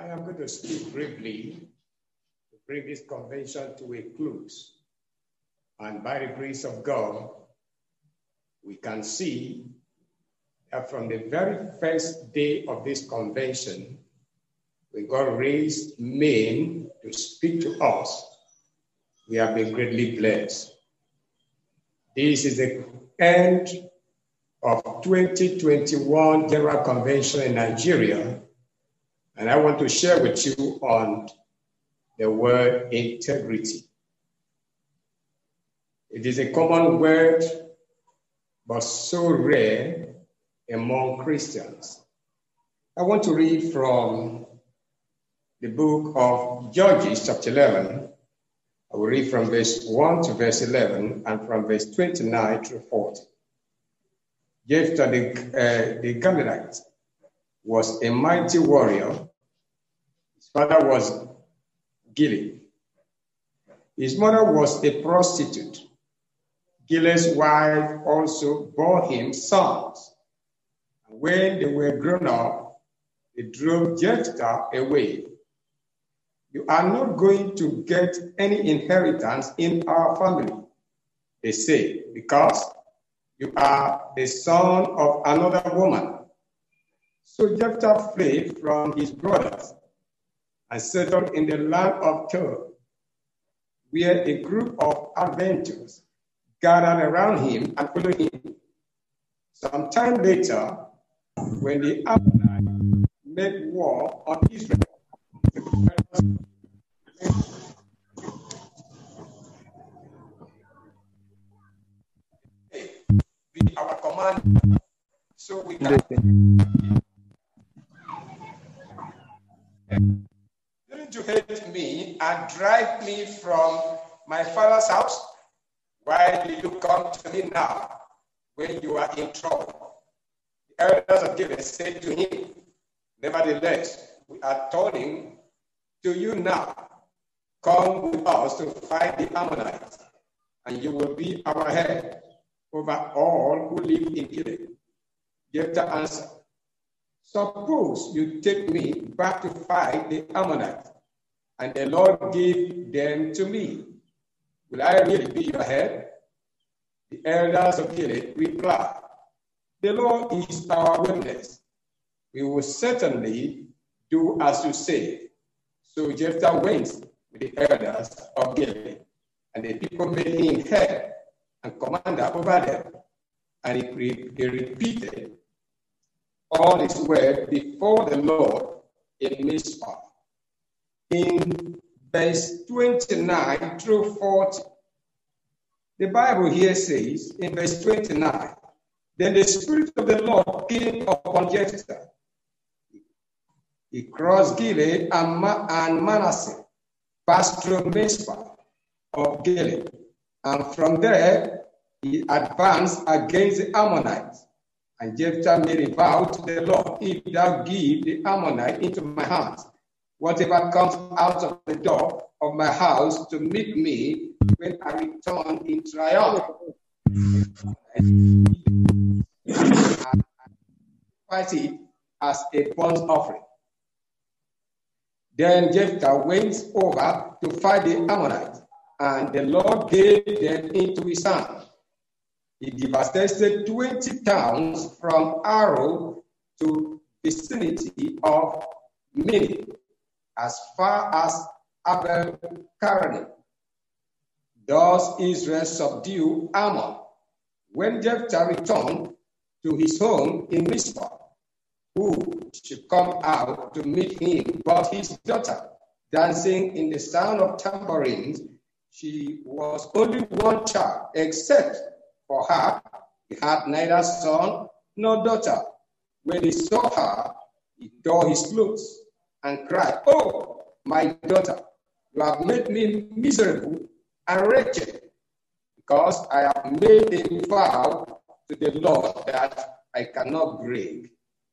I am going to speak briefly to bring this convention to a close. And by the grace of God, we can see that from the very first day of this convention, when God raised men to speak to us, we have been greatly blessed. This is the end of 2021 General Convention in Nigeria, and I want to share with you on the word integrity. It is a common word, but so rare among Christians. I want to read from the book of Judges, chapter 11. I will read from verse 1 to verse 11 and from verse 29 to 40. Jephthah the Gileadite was a mighty warrior. His father was Gilead. His mother was a prostitute. Gilead's wife also bore him sons. And when they were grown up, they drove Jephthah away. You are not going to get any inheritance in our family, they say, because you are the son of another woman. So Jephthah fled from his brothers and settled in the land of Tob, where a group of adventurers gathered around him and followed him. Some time later, when the Ammonites made war on Israel, be our command, so we can. Didn't you hate me and drive me from my father's house? Why do you come to me now when you are in trouble? The elders of Gilead said to him, nevertheless, we are turning to you now. Come with us to fight the Ammonites, and you will be our head over all who live in Gilead. Jephthah answered, suppose you take me back to fight the Ammonites, and the Lord gave them to me. Will I really be your head? The elders of Gilead replied, the Lord is our witness. We will certainly do as you say. So Jephthah went with the elders of Gilead, and the people made him head and commander over them. And he repeated all his word before the Lord in Mizpah. In verse 29 through 40, the Bible here says, in verse 29, then the Spirit of the Lord came upon Jephthah. He crossed Gilead and Manasseh, passed through Mizpah of Gilead, and from there he advanced against the Ammonites. And Jephthah made a vow to the Lord, if thou give the Ammonite into my hands, whatever comes out of the door of my house to meet me when I return in triumph, fight it as a burnt offering. Then Jephthah went over to fight the Ammonites, and the Lord gave them into his hand. He devastated 20 towns from Aroer to vicinity of Minnith, as far as Abel-Karnaim. Thus Israel subdued Ammon. When Jephthah returned to his home in Mizpah, who should come out to meet him but his daughter, dancing in the sound of tambourines? She was only one child, except for her, he had neither son nor daughter. When he saw her, he tore his clothes and cried, oh, my daughter, you have made me miserable and wretched, because I have made a vow to the Lord that I cannot break.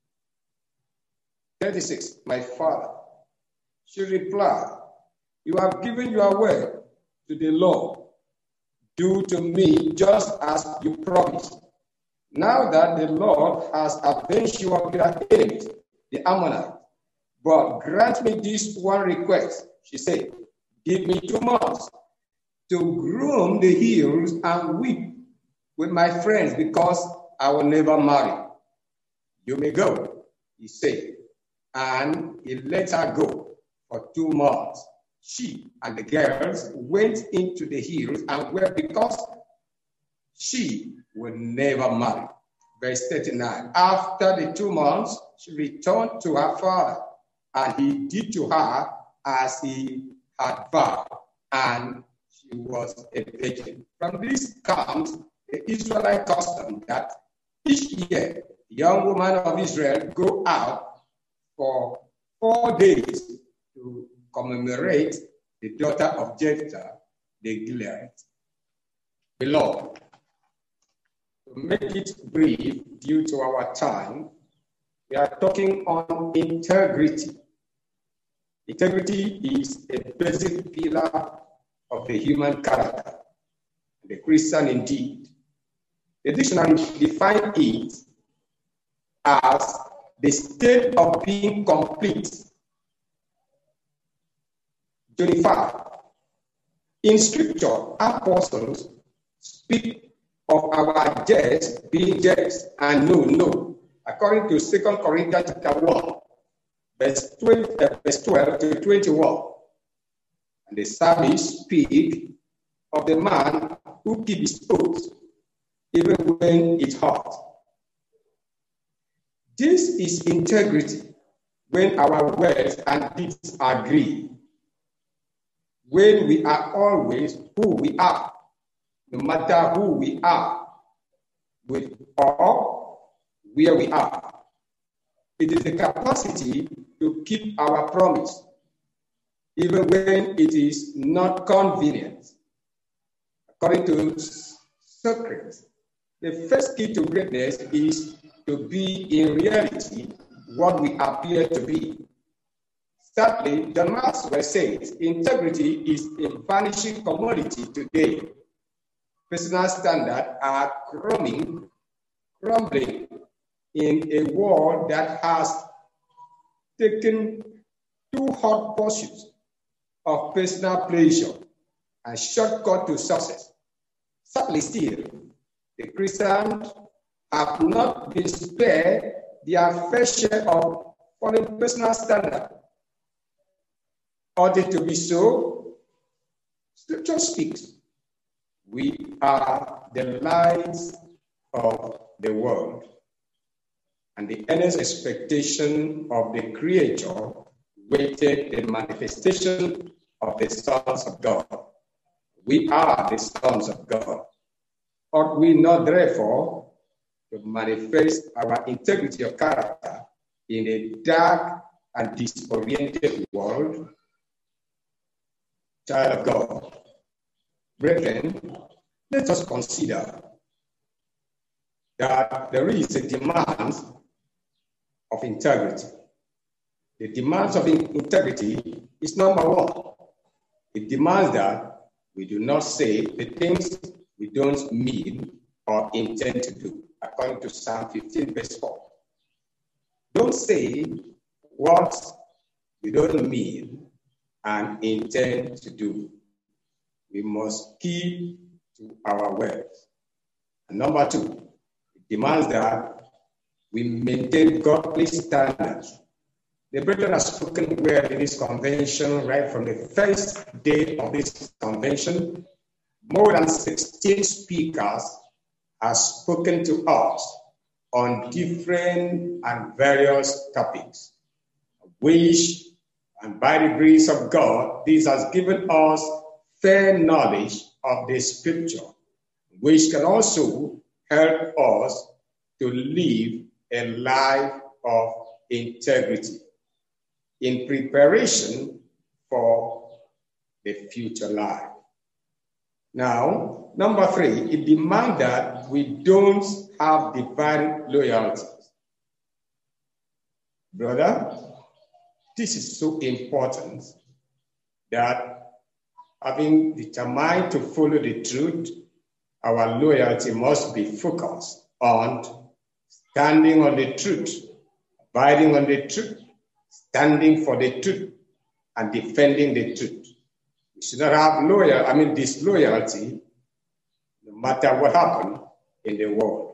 36, my father. She replied, you have given your word to the Lord. Do to me just as you promised. Now that the Lord has avenged you of your enemies, the Ammonites, But grant me this one request, she said. Give me 2 months to roam the hills and weep with my friends because I will never marry. You may go, he said. And he let her go for 2 months. She and the girls went into the hills and wept because she would never marry. Verse 39. After the 2 months, she returned to her father, and he did to her as he had vowed, and she was a virgin. From this comes the Israelite custom that each year the young woman of Israel go out for 4 days to commemorate the daughter of Jephthah the Gileadite. Beloved, to make it brief due to our time, we are talking on integrity. Integrity is a basic pillar of the human character, the Christian indeed. The dictionary defines it as the state of being complete. 25. In Scripture, apostles speak of our yes being yes and no, no, according to 2 Corinthians chapter 1, verse 12 to 21. And the psalmist speak of the man who keeps his oath, even when it's hard. This is integrity, when our words and deeds agree, when we are always who we are, no matter who we are, with or where we are. It is the capacity to keep our promise, even when it is not convenient. According to Socrates, the first key to greatness is to be in reality what we appear to be. Sadly, John Maxwell says integrity is a vanishing commodity today. Personal standards are crumbling in a world that has taken two hot pursuits of personal pleasure and shortcut to success. Sadly still, the Christians have not been spared their fair share of following personal standards. Ought it to be so? Scripture speaks. We are the lights of the world, and the earnest expectation of the Creator waited the manifestation of the sons of God. We are the sons of God. Ought we not, therefore, to manifest our integrity of character in a dark and disoriented world? Child of God, brethren, let us consider that there is a demand of integrity. The demands of integrity is number one. It demands that we do not say the things we don't mean or intend to do, according to Psalm 15, verse 4. Don't say what you don't mean and intend to do. We must keep to our words. And number two, it demands that we maintain godly standards. The brethren have spoken well in this convention right from the first day of this convention. More than 16 speakers have spoken to us on different and various topics, which, and by the grace of God, this has given us fair knowledge of the Scripture, which can also help us to live a life of integrity in preparation for the future life. Now, number three, it demands that we don't have divine loyalties. Brother, this is so important that having determined to follow the truth, our loyalty must be focused on standing on the truth, abiding on the truth, standing for the truth and defending the truth. We should not have disloyalty, no matter what happened in the world.